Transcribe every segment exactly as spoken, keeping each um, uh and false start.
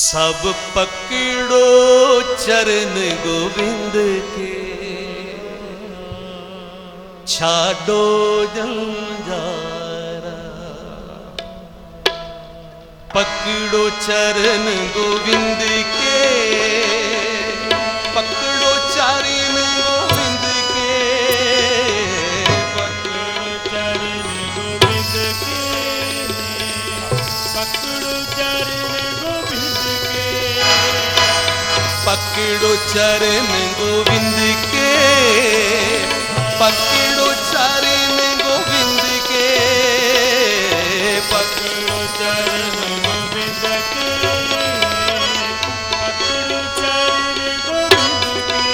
सब पकड़ो चरण गोविंद के, छाड़ो जंजारा। पकड़ो चरण गोविंद के, पकड़ो चरण गोविंद के, पकड़ो चरण गोविंद के, पकड़ो चरण गोविंद के, पकड़ो चरण गोविंद के, पकड़ो चरण गोविंद के, पकड़ो चरण गोविंद के, पकड़ो चरण गोविंद के।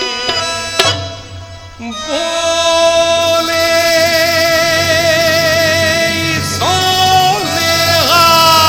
बोले सोनेहा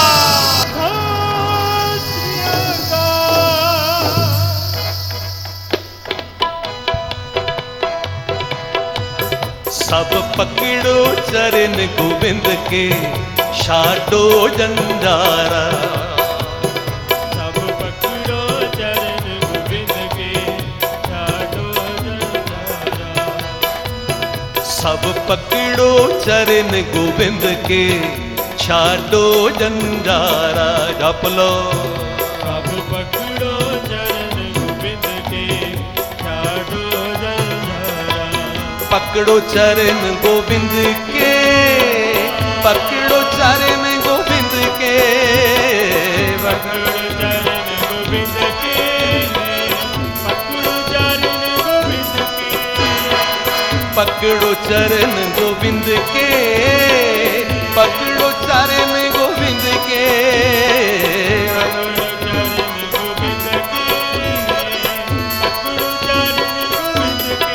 सब पकड़ो चरण गोविंद के, छाड़ो जंजारा। सब पकड़ो चरण गोविंद के, छाड़ो जंजारा। सब पकड़ो चरण गोविंद के, छाड़ो जंजारा। जप लो सब पकड़ो चरण गोविंद के, छाड़ो जंजारा। पकड़ो चरण गोविंद के, पकड़ो चरण गोविंद के, पकड़ो चरण गोविंद के, पकड़ो चरण गोविंद के, पकड़ो चरण गोविंद के, पकड़ो चरण गोविंद के। पकड़ो चरण गोविंद के, पकड़ो चरण गोविंद के।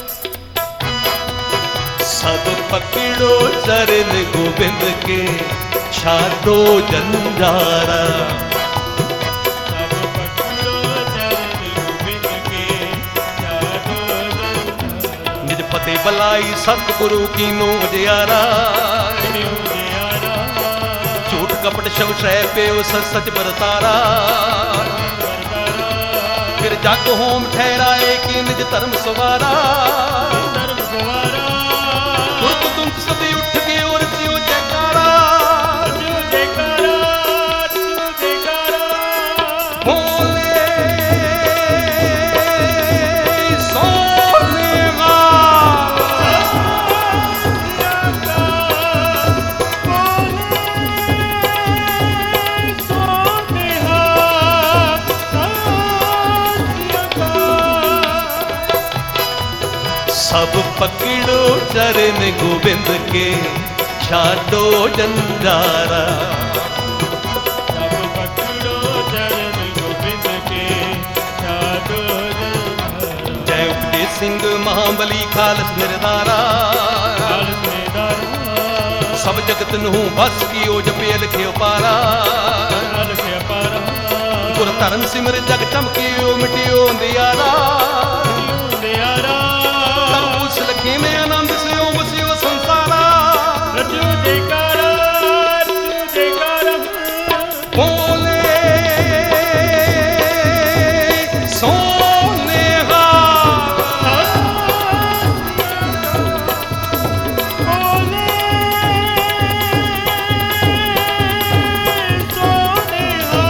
सब पकड़ो चरण गोविंद के, छाड़ो जंजारा। सब पकड़ो चरण गोविंद के, छाड़ो जंजारा। निज फतेह बलाई सतगुरु की नो जियारा। न्यू जियारा, झूठ कपट शव शय पे सच सच बरतारा। फिर जग होम ठहराए कि निज धर्म सवारा। धर्म सवारा। तुरत तुम सभी उठ के और जियो जयकारा। ज्यो जयकारा, ज्यो जयकारा। बोले सोनेहा सब पकड़ो चरण गोविंद के, छाड़ो जंजारा। सब पकड़ो चरण गोविंद के, छाड़ो जंजारा। जय उपदे सिंह महाबली खालस निर्धारा। खालस निर्धारा, सब जगत नहु बस कियो जपे लिखियो पारा। खालस अपारा। गुर धर्म सिमर जग चमकियो मिटियो अंधियारा। ज्यो दियारा, सब उस लखे में आनंद से ओ बसियो संसारा। ज्यो जयकारा, ज्यो जयकारा। बोले सोनेहा बोले सोनेहा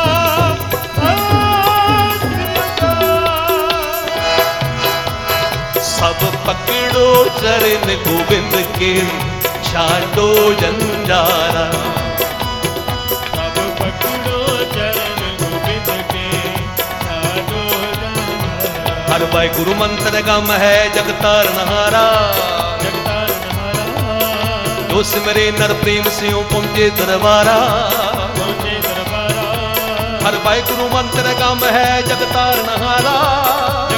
सब पकड़ो चरण गोविंद के, छाड़ो जंजारा। सब पकड़ो चरण गोविंद के, छाड़ो जंजारा। हर भाई गुरु मंत्र गम है जगतार नहारा। जगतार नहारा, जो सिमरे नर प्रेम से पहुंचे दरबारा। पहुंचे दरबारा। हर भाई गुरु मंत्र गम है जगतार नहारा।